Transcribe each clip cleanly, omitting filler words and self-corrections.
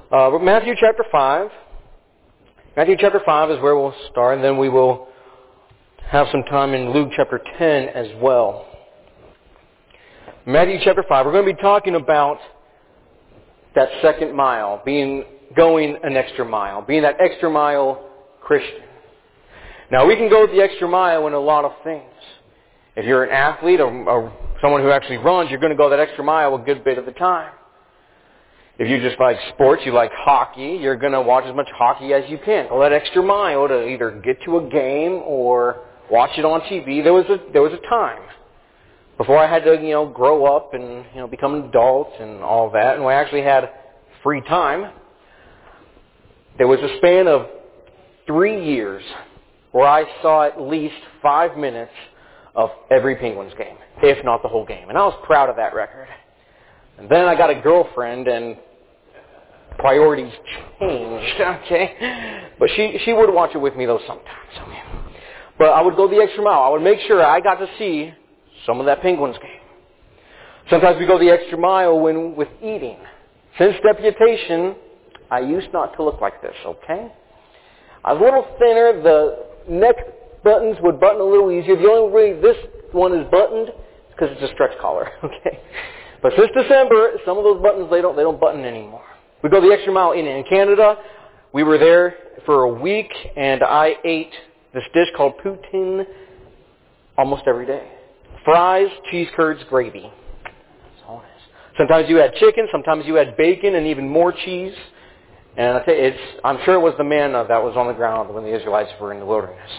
Matthew chapter 5. Matthew chapter 5 is where we'll start, and then we will have some time in Luke chapter 10 as well. Matthew chapter 5, we're going to be talking about that second mile, going an extra mile, being that extra mile Christian. Now, we can go the extra mile in a lot of things. If you're an athlete or someone who actually runs, you're going to go that extra mile a good bit of the time. If you just like sports, you like hockey, you're going to watch as much hockey as you can. Go that extra mile to either get to a game or watch it on TV. There was a time before I had to, grow up and, become an adult and all that, and when I actually had free time. There was a span of 3 years where I saw at least 5 minutes of every Penguins game, if not the whole game. And I was proud of that record. And then I got a girlfriend, and priorities changed, okay? But she would watch it with me, though, sometimes. Okay? But I would go the extra mile. I would make sure I got to see some of that Penguins game. Sometimes we go the extra mile with eating. Since deputation, I used not to look like this, okay? I was a little thinner. The neck buttons would button a little easier. The only way this one is buttoned is because it's a stretch collar, okay? But since December, some of those buttons, they don't button anymore. We go the extra mile in Canada. We were there for a week, and I ate this dish called poutine almost every day. Fries, cheese curds, gravy. That's all it is. Sometimes you had chicken, sometimes you had bacon, and even more cheese. And I tell you, I'm sure it was the manna that was on the ground when the Israelites were in the wilderness.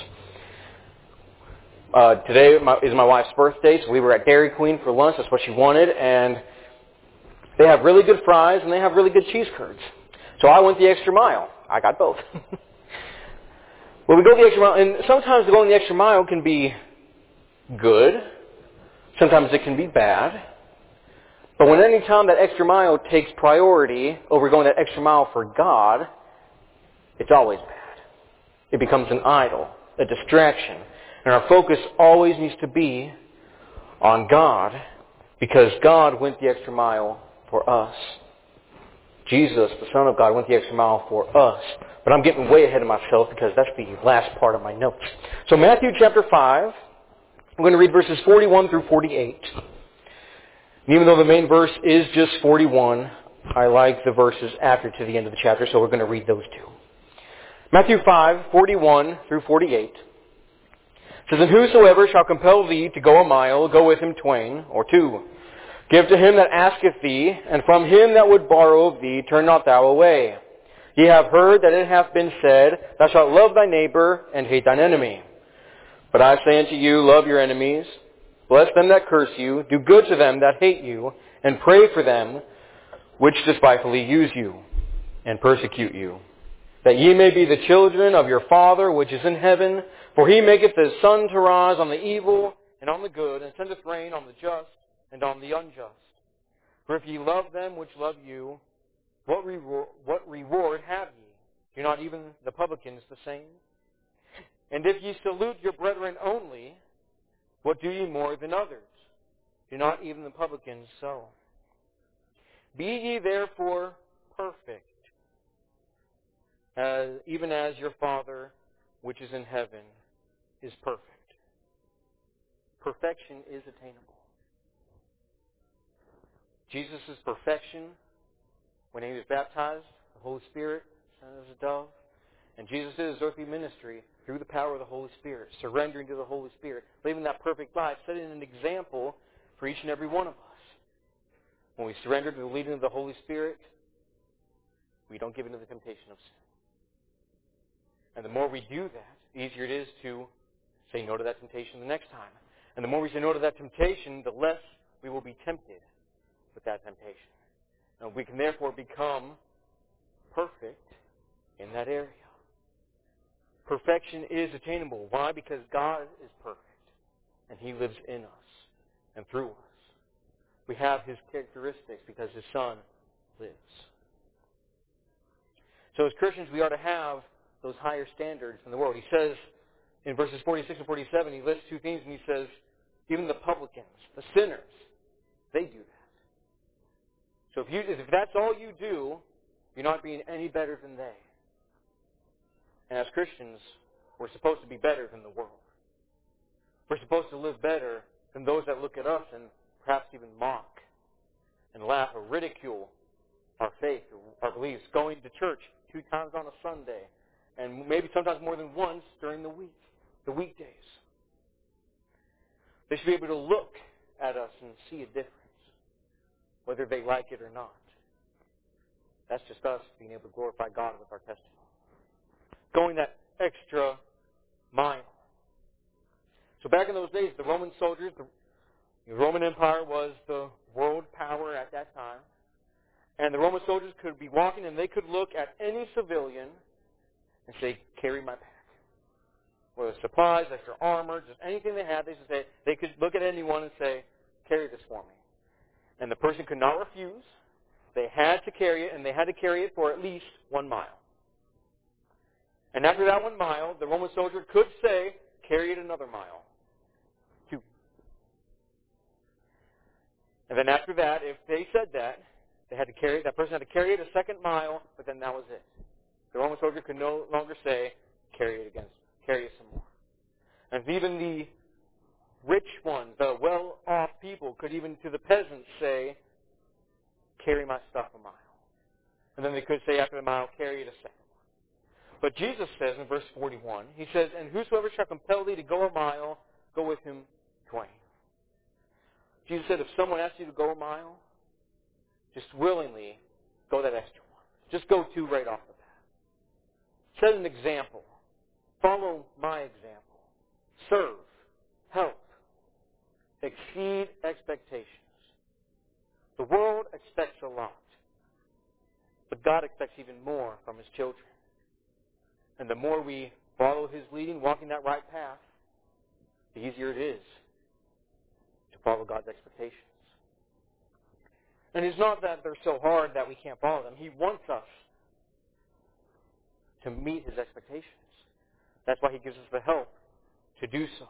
Today is my wife's birthday, so we were at Dairy Queen for lunch. That's what she wanted, and they have really good fries and they have really good cheese curds. So I went the extra mile. I got both. Well, we go the extra mile, and sometimes going the extra mile can be good. Sometimes it can be bad. But when any time that extra mile takes priority over going that extra mile for God, it's always bad. It becomes an idol, a distraction. And our focus always needs to be on God, because God went the extra mile for us. Jesus, the Son of God, went the extra mile for us. But I'm getting way ahead of myself because that's the last part of my notes. So Matthew chapter 5, I'm going to read verses 41 through 48. And even though the main verse is just 41, I like the verses after to the end of the chapter, so we're going to read those two. Matthew 5, 41 through 48. It says, "And whosoever shall compel thee to go a mile, go with him twain, or two. Give to him that asketh thee, and from him that would borrow of thee, turn not thou away. Ye have heard that it hath been said, Thou shalt love thy neighbor, and hate thine enemy. But I say unto you, love your enemies, bless them that curse you, do good to them that hate you, and pray for them which despitefully use you, and persecute you, that ye may be the children of your Father which is in heaven. For he maketh his sun to rise on the evil and on the good, and sendeth rain on the just and on the unjust. For if ye love them which love you, what reward have ye? Do not even the publicans the same? And if ye salute your brethren only, what do ye more than others? Do not even the publicans so? Be ye therefore perfect, even as your Father which is in heaven is perfect." Perfection is attainable. Jesus' perfection, when he was baptized, the Holy Spirit sent as a dove, and Jesus' earthly ministry through the power of the Holy Spirit, surrendering to the Holy Spirit, living that perfect life, setting an example for each and every one of us. When we surrender to the leading of the Holy Spirit, we don't give into the temptation of sin. And the more we do that, the easier it is to say no to that temptation the next time. And the more we say no to that temptation, the less we will be tempted with that temptation. And we can therefore become perfect in that area. Perfection is attainable. Why? Because God is perfect, and he lives in us and through us. We have his characteristics because his Son lives. So as Christians, we are to have those higher standards in the world. He says in verses 46 and 47, he lists two things, and he says, even the publicans, the sinners, they do that. So if that's all you do, You're not being any better than they. And as Christians, we're supposed to be better than the world. We're supposed to live better than those that look at us and perhaps even mock and laugh or ridicule our faith or our beliefs, going to church 2 times on a Sunday, and maybe sometimes more than once during the week, the weekdays. They should be able to look at us and see a difference, whether they like it or not. That's just us being able to glorify God with our testimony. Going that extra mile. So back in those days, the Roman soldiers, the Roman Empire was the world power at that time. And the Roman soldiers could be walking and they could look at any civilian and say, carry my pack. Whether supplies, extra armor, just anything they had, they could look at anyone and say, carry this for me. And the person could not refuse. They had to carry it, and they had to carry it for at least 1 mile. And after that 1 mile, the Roman soldier could say, carry it another mile. 2. And then after that, if they said that, that person had to carry it a second mile, but then that was it. The Roman soldier could no longer say, carry it some more. And even the rich ones, the well-off people, could even to the peasants say, carry my stuff a mile. And then they could say after the mile, carry it a second one. But Jesus says in verse 41, he says, and whosoever shall compel thee to go a mile, go with him twain. Jesus said, if someone asks you to go a mile, just willingly go that extra one. Just go 2 right off the bat. Set an example. Follow my example. Serve. Help. Exceed expectations. The world expects a lot. But God expects even more from His children. And the more we follow His leading, walking that right path, the easier it is to follow God's expectations. And it's not that they're so hard that we can't follow them. He wants us to meet His expectations. That's why He gives us the help to do so.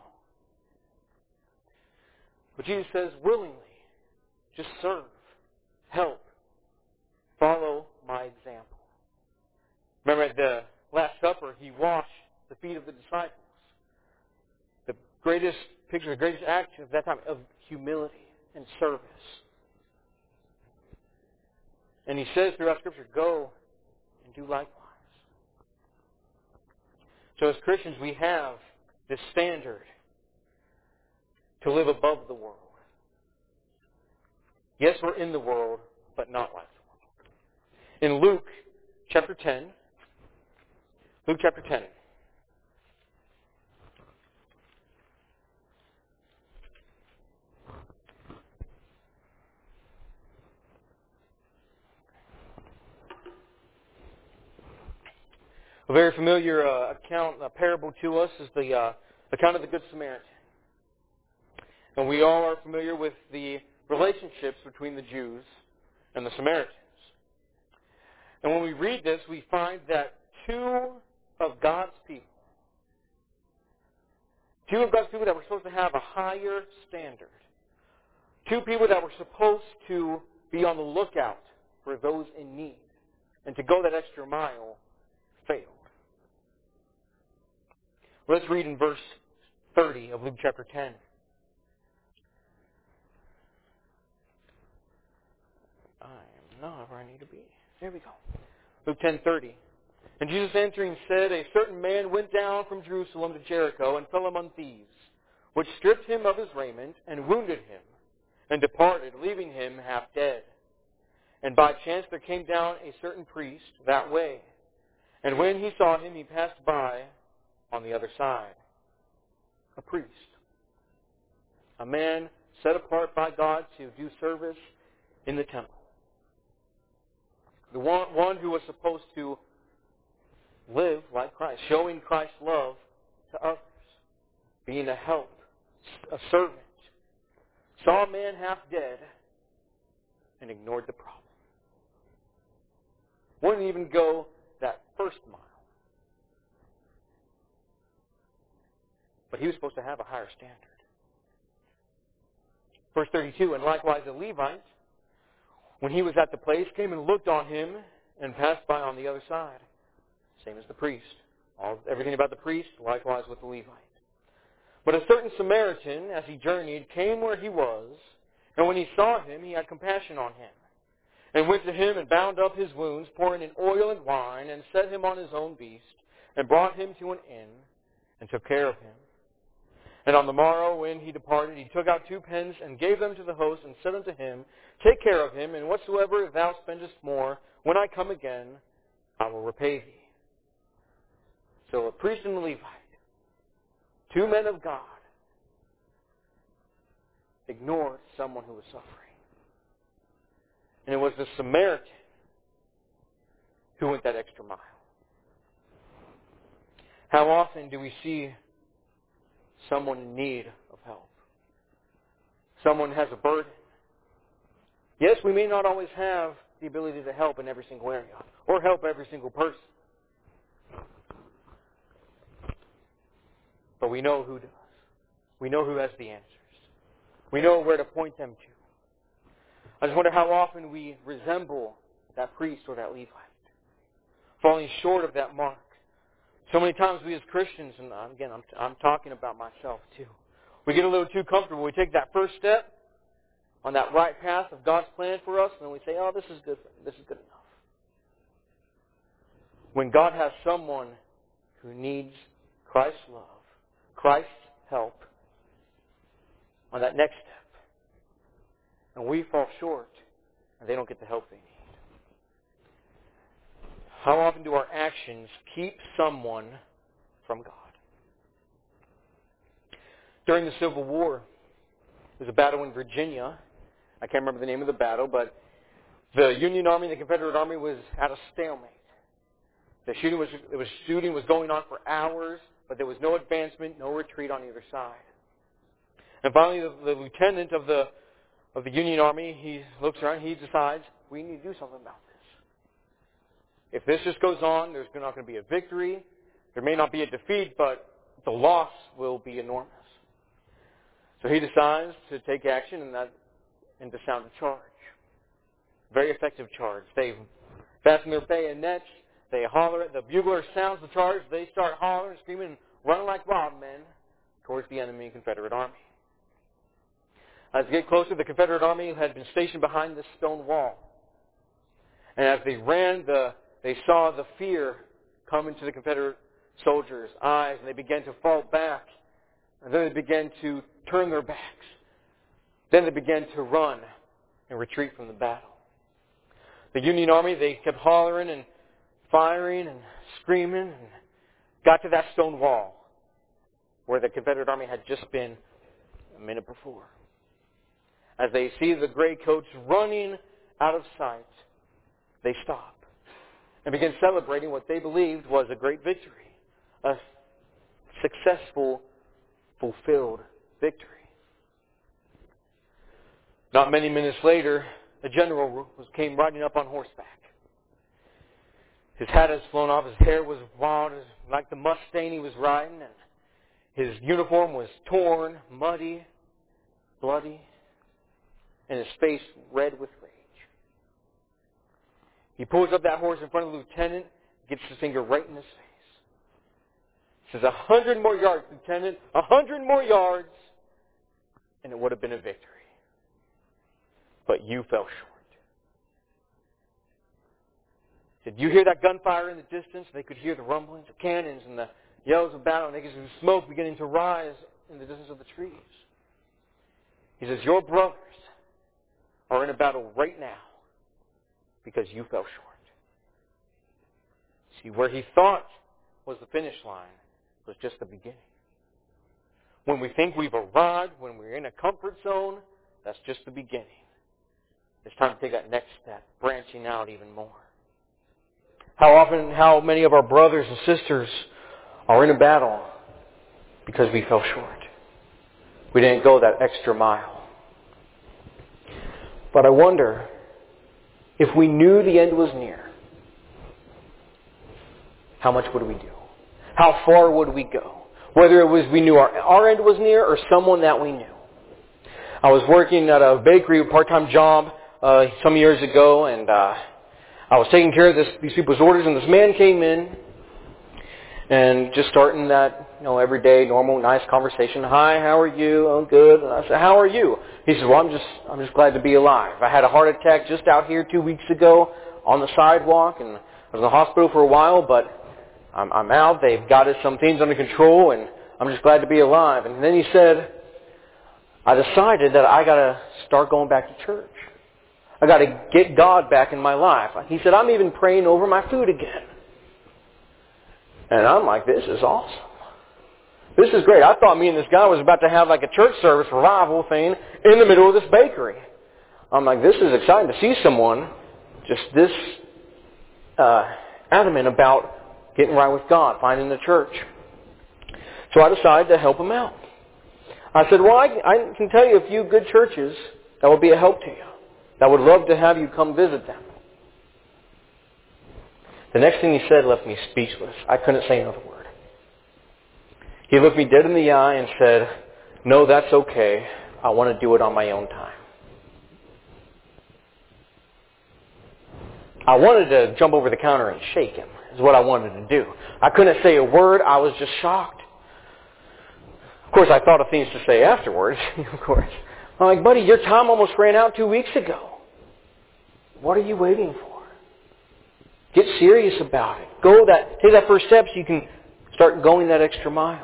But Jesus says, willingly, just serve, help, follow my example. Remember at the Last Supper, He washed the feet of the disciples. The greatest picture, the greatest act of that time of humility and service. And He says throughout Scripture, go and do likewise. So as Christians, we have this standard to live above the world. Yes, we're in the world, but not like the world. In Luke chapter 10, a very familiar account, a parable to us is the account of the Good Samaritan. And we all are familiar with the relationships between the Jews and the Samaritans. And when we read this, we find that 2 of God's people that were supposed to have a higher standard, 2 people that were supposed to be on the lookout for those in need and to go that extra mile, failed. Let's read in verse 30 of Luke chapter 10. I am not where I need to be. There we go. Luke 10:30. And Jesus answering said, a certain man went down from Jerusalem to Jericho and fell among thieves, which stripped him of his raiment and wounded him, and departed, leaving him half dead. And by chance there came down a certain priest that way, and when he saw him, he passed by on the other side. A priest. A man set apart by God to do service in the temple. The one who was supposed to live like Christ, showing Christ's love to others, being a help, a servant, saw a man half dead and ignored the problem. Wouldn't even go that first mile. But he was supposed to have a higher standard. Verse 32, and likewise a Levite, when he was at the place, came and looked on him and passed by on the other side. Same as the priest. Everything about the priest, likewise with the Levite. But a certain Samaritan, as he journeyed, came where he was, and when he saw him, he had compassion on him, and went to him and bound up his wounds, pouring in oil and wine, and set him on his own beast, and brought him to an inn, and took care of him. And on the morrow, when he departed, he took out 2 pence, and gave them to the host, and said unto him, Take care of him, and whatsoever thou spendest more, when I come again, I will repay thee. So a priest and a Levite, 2 men of God, ignored someone who was suffering. And it was the Samaritan who went that extra mile. How often do we see someone in need of help? Someone has a burden. Yes, we may not always have the ability to help in every single area or help every single person. But we know who does. We know who has the answers. We know where to point them to. I just wonder how often we resemble that priest or that Levite, falling short of that mark. So many times we as Christians, and again, I'm talking about myself too, we get a little too comfortable. We take that first step on that right path of God's plan for us, and then we say, oh, this is good. This is good enough. When God has someone who needs Christ's love, Christ's help on that next step, and we fall short, and they don't get the help they need. How often do our actions keep someone from God? During the Civil War, there was a battle in Virginia. I can't remember the name of the battle, but the Union Army and the Confederate Army was at a stalemate. The shooting was going on for hours, but there was no advancement, no retreat on either side. And finally, the lieutenant of the Union Army, he looks around, he decides, we need to do something about this. If this just goes on, there's not going to be a victory. There may not be a defeat, but the loss will be enormous. So he decides to take action and to sound a charge. Very effective charge. They fasten their bayonets. They holler. The bugler sounds the charge. They start hollering, screaming, and running like wild men towards the enemy Confederate army. As they get closer, the Confederate army had been stationed behind this stone wall. And as they ran, they saw the fear come into the Confederate soldiers' eyes, and they began to fall back. And then they began to turn their backs. Then they began to run and retreat from the battle. The Union Army, they kept hollering and firing and screaming and got to that stone wall where the Confederate Army had just been a minute before. As they see the gray coats running out of sight, they stop and begin celebrating what they believed was a great victory, a successful, fulfilled victory. Not many minutes later, a general came riding up on horseback. His hat has flown off, his hair was wild, like the Mustang he was riding, and his uniform was torn, muddy, bloody, and his face red with rage. He pulls up that horse in front of the lieutenant, gets his finger right in his face. He says, 100 more yards, Lieutenant, 100 more yards, and it would have been a victory. But you fell short. He said, you hear that gunfire in the distance? They could hear the rumblings of cannons and the yells of battle, and they could see the smoke beginning to rise in the distance of the trees. He says, your brothers are in a battle right now because you fell short. See, where he thought was the finish line was just the beginning. When we think we've arrived, when we're in a comfort zone, that's just the beginning. It's time to take that next step, branching out even more. How many of our brothers and sisters are in a battle because we fell short? We didn't go that extra mile. But I wonder, if we knew the end was near, how much would we do? How far would we go? Whether it was we knew our end was near or someone that we knew. I was working at a bakery, a part-time job, some years ago, and I was taking care of these people's orders, and this man came in and just starting that, everyday, normal, nice conversation. Hi, how are you? I'm good. And I said, how are you? He said, well, I'm just glad to be alive. I had a heart attack just out here 2 weeks ago on the sidewalk, and I was in the hospital for a while, but I'm out. They've got some things under control, and I'm just glad to be alive. And then he said, I decided that I got to start going back to church. I got to get God back in my life. He said, I'm even praying over my food again. And I'm like, this is awesome. This is great. I thought me and this guy was about to have like a church service revival thing in the middle of this bakery. I'm like, this is exciting to see someone just this adamant about getting right with God, finding the church. So I decided to help him out. I said, well, I can tell you a few good churches that would be a help to you, that would love to have you come visit them. The next thing he said left me speechless. I couldn't say another word. He looked me dead in the eye and said, no, that's okay. I want to do it on my own time. I wanted to jump over the counter and shake him, is what I wanted to do. I couldn't say a word. I was just shocked. Of course, I thought of things to say afterwards, of course. I'm like, buddy, your time almost ran out 2 weeks ago. What are you waiting for? Get serious about it. Take that first step so you can start going that extra mile.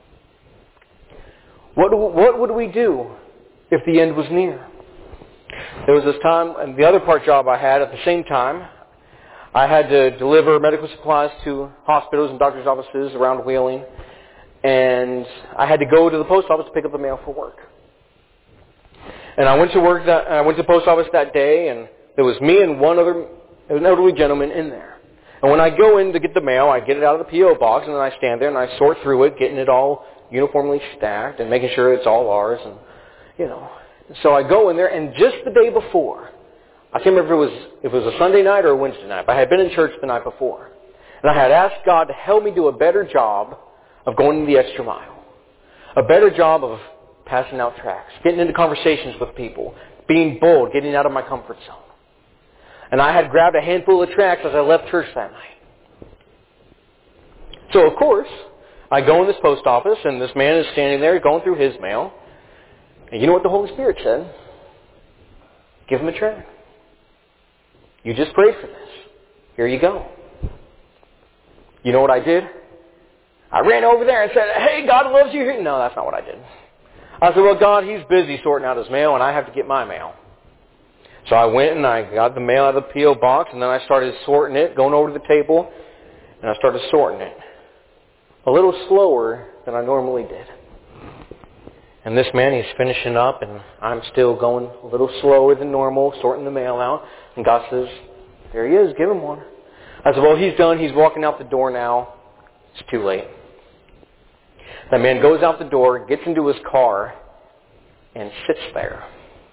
What would we do if the end was near? There was this time, and the other part job I had at the same time, I had to deliver medical supplies to hospitals and doctors' offices around Wheeling, and I had to go to the post office to pick up the mail for work. And I went to the post office that day, and there was me and an elderly gentleman in there. And when I go in to get the mail, I get it out of the P.O. box, and then I stand there and I sort through it, getting it all uniformly stacked and making sure it's all ours. And so I go in there, and just the day before, I can't remember if it was a Sunday night or a Wednesday night, but I had been in church the night before. And I had asked God to help me do a better job of going the extra mile. A better job of passing out tracts, getting into conversations with people, being bold, getting out of my comfort zone. And I had grabbed a handful of tracts as I left church that night. So, of course, I go in this post office, and this man is standing there going through his mail. And you know what the Holy Spirit said? Give him a tract. You just prayed for this. Here you go. You know what I did? I ran over there and said, hey, God loves you here. No, that's not what I did. I said, well, God, he's busy sorting out his mail, and I have to get my mail. So I went and I got the mail out of the P.O. box, and then I started sorting it, going over to the table, and I started sorting it. A little slower than I normally did. And this man, he's finishing up, and I'm still going a little slower than normal, sorting the mail out. And God says, there he is, give him one. I said, well, he's done. He's walking out the door now. It's too late. That man goes out the door, gets into his car, and sits there.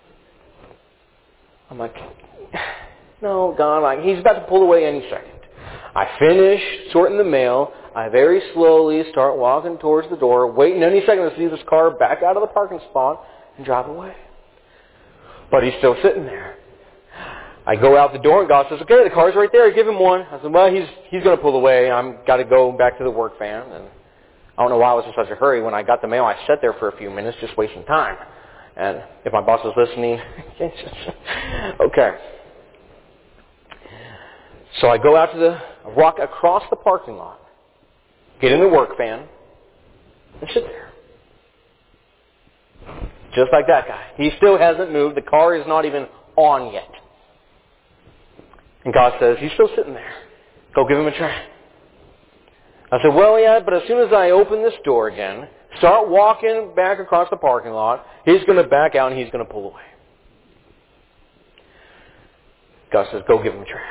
I'm like, no, God, he's about to pull away any second. I finish sorting the mail. I very slowly start walking towards the door, waiting any second to see this car back out of the parking spot and drive away. But he's still sitting there. I go out the door, and God says, okay, the car's right there. Give him one. I said, well, he's going to pull away. I'm got to go back to the work van. And I don't know why I was in such a hurry. When I got the mail, I sat there for a few minutes just wasting time. And if my boss was listening, okay. So I go out to walk across the parking lot, get in the work van, and sit there. Just like that guy. He still hasn't moved. The car is not even on yet. And God says, he's still sitting there. Go give him a try. I said, well, yeah, but as soon as I open this door again, start walking back across the parking lot, he's going to back out and he's going to pull away. God says, go give him a try.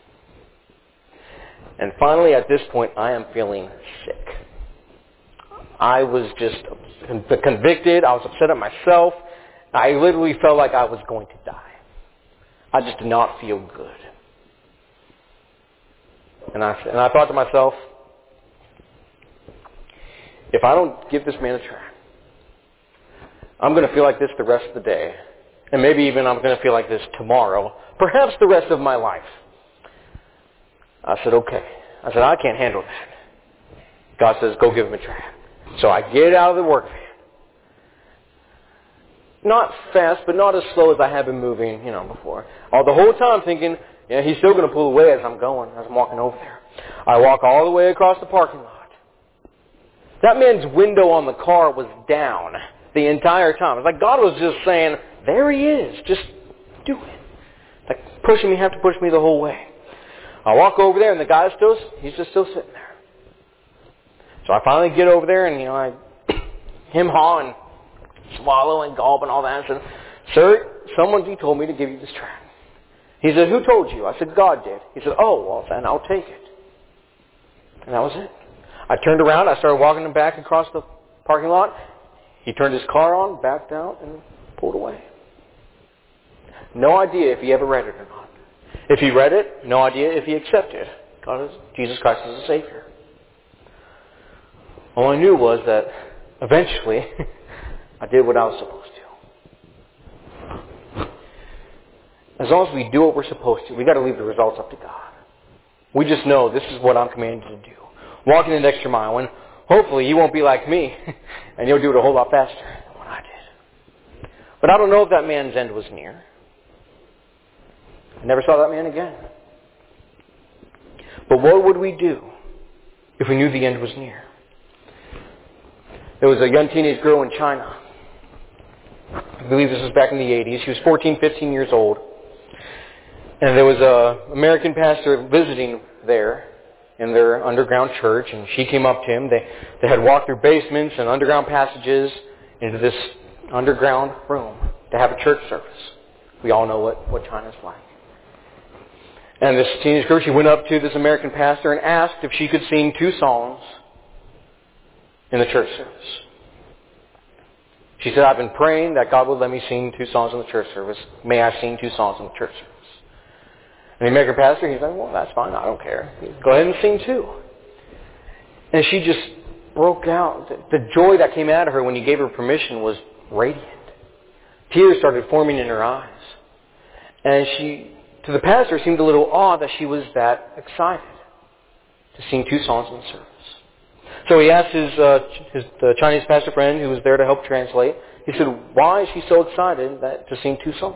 And finally, at this point, I am feeling sick. I was just convicted. I was upset at myself. I literally felt like I was going to die. I just did not feel good. And I thought to myself, if I don't give this man a try, I'm going to feel like this the rest of the day. And maybe even I'm going to feel like this tomorrow. Perhaps the rest of my life. I said, okay. I said, I can't handle that. God says, go give him a try. So I get out of the work van. Not fast, but not as slow as I have been moving, before. All the whole time thinking, he's still going to pull away as I'm walking over there. I walk all the way across the parking lot. That man's window on the car was down the entire time. It's like God was just saying, there he is. Just do it. Like have to push me the whole way. I walk over there and the guy's he's just still sitting there. So I finally get over there and, I hem-haw and swallow and gulp and all that. I said, sir, he told me to give you this tract. He said, who told you? I said, God did. He said, oh, well, then I'll take it. And that was it. I turned around. I started walking him back across the parking lot. He turned his car on, backed out, and pulled away. No idea if he ever read it or not. If he read it, no idea if he accepted Jesus Christ as a Savior. All I knew was that eventually I did what I was supposed to. As long as we do what we're supposed to, we got to leave the results up to God. We just know this is what I'm commanded to do. Walking an extra mile, and hopefully you won't be like me, and you'll do it a whole lot faster than what I did. But I don't know if that man's end was near. I never saw that man again. But what would we do if we knew the end was near? There was a young teenage girl in China. I believe this was back in the 80s. She was 14, 15 years old. And there was an American pastor visiting there in their underground church, and she came up to him. They had walked through basements and underground passages into this underground room to have a church service. We all know what China's like. And this teenage girl, she went up to this American pastor and asked if she could sing 2 songs in the church service. She said, I've been praying that God would let me sing 2 songs in the church service. May I sing 2 songs in the church service? And the American pastor, he's like, well, that's fine. I don't care. Go ahead and sing 2. And she just broke out. The joy that came out of her when he gave her permission was radiant. Tears started forming in her eyes. And to the pastor, it seemed a little odd that she was that excited to sing 2 songs in the service. So he asked the Chinese pastor friend who was there to help translate. He said, why is she so excited to sing 2 songs?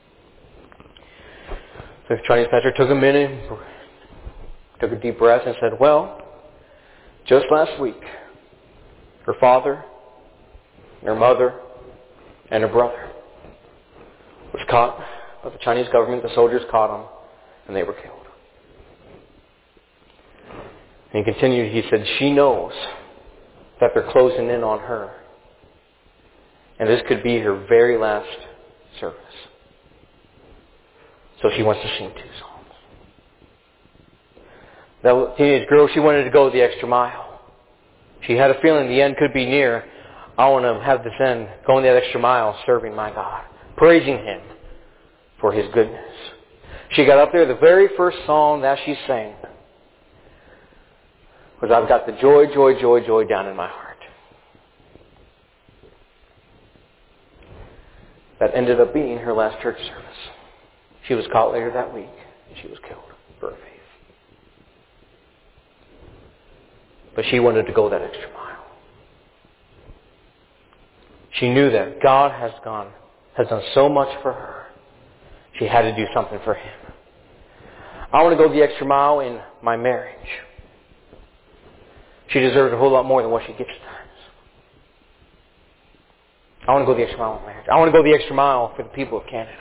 The Chinese pastor took a minute, took a deep breath and said, well, just last week, her father, her mother, and her brother was caught by the Chinese government. The soldiers caught them, and they were killed. And he continued, he said, she knows that they're closing in on her. And this could be her very last service. So she wants to sing 2 songs. That teenage girl, she wanted to go the extra mile. She had a feeling the end could be near. I want to have this end, going that extra mile, serving my God, praising Him for His goodness. She got up there, the very first song that she sang was, I've got the joy, joy, joy, joy down in my heart. That ended up being her last church service. She was caught later that week, and she was killed for her faith. But she wanted to go that extra mile. She knew that God has done so much for her. She had to do something for Him. I want to go the extra mile in my marriage. She deserves a whole lot more than what she gets at times. I want to go the extra mile in marriage. I want to go the extra mile for the people of Canada.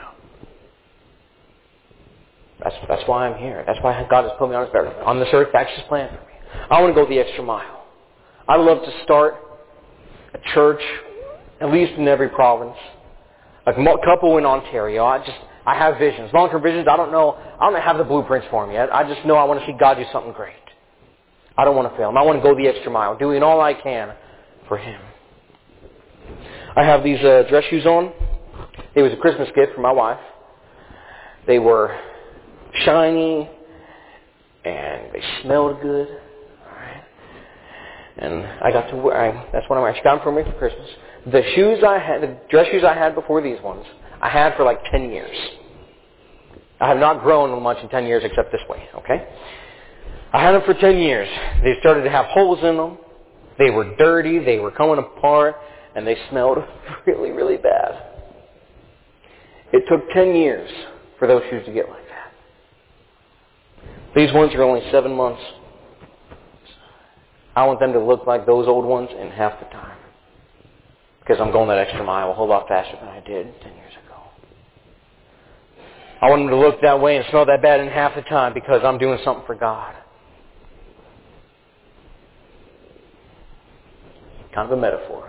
That's why I'm here. That's why God has put me on this earth. That's His plan for me. I want to go the extra mile. I would love to start a church, at least in every province. A couple in Ontario. I have visions, long-term visions. I don't have the blueprints for them yet. I just know I want to see God do something great. I don't want to fail Him. I want to go the extra mile, doing all I can for Him. I have these dress shoes on. It was a Christmas gift from my wife. They were shiny, and they smelled good. All right. And I got to wear. That's one of my. She got them for me for Christmas. The dress shoes I had before these ones, I had for like 10 years. I have not grown much in 10 years except this way. Okay. I had them for 10 years. They started to have holes in them. They were dirty. They were coming apart. And they smelled really, really bad. It took 10 years for those shoes to get like that. These ones are only 7 months. I want them to look like those old ones in half the time. Because I'm going that extra mile a whole lot faster than I did 10 years ago. I want them to look that way and smell that bad in half the time because I'm doing something for God. Kind of a metaphor.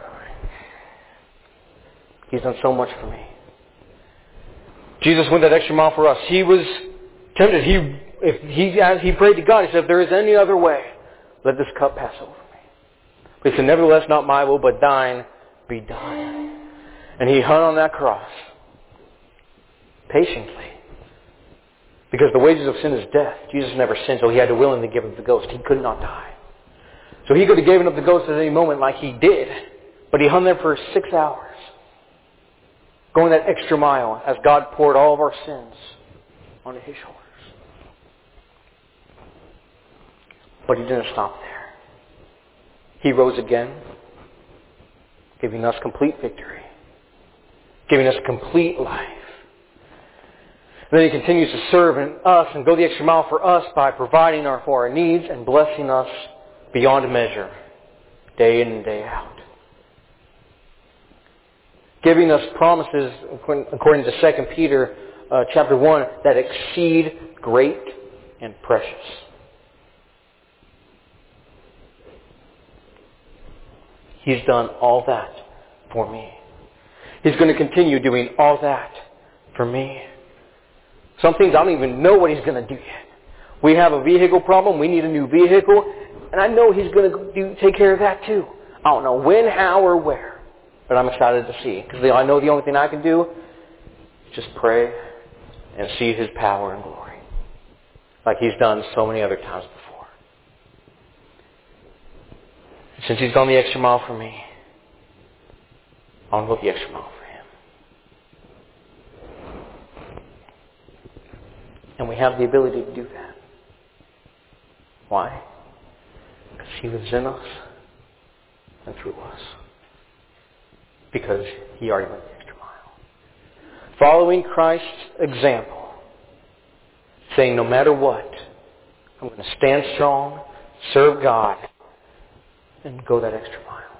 He's done so much for me. Jesus went that extra mile for us. He was tempted. He prayed to God. He said, if there is any other way, let this cup pass over me. But he said, nevertheless, not my will, but thine be done. And he hung on that cross patiently. Because the wages of sin is death. Jesus never sinned, so he had to willingly give up the ghost. He could not die. So he could have given up the ghost at any moment like he did. But he hung there for 6 hours. Going that extra mile as God poured all of our sins onto his shoulders. But he didn't stop there. He rose again, giving us complete victory, giving us complete life. And then he continues to serve us and go the extra mile for us by providing for our needs and blessing us beyond measure, day in and day out. Giving us promises, according to 2 Peter chapter 1, that exceed great and precious. He's done all that for me. He's going to continue doing all that for me. Some things I don't even know what he's going to do yet. We have a vehicle problem. We need a new vehicle. And I know he's going to take care of that too. I don't know when, how, or where. But I'm excited to see. Because I know the only thing I can do is just pray and see his power and glory. Like he's done so many other times before. Since he's gone the extra mile for me, I want to go the extra mile for him. And we have the ability to do that. Why? Because he lives in us and through us. Because he already went the extra mile. Following Christ's example, saying no matter what, I'm going to stand strong, serve God, and go that extra mile.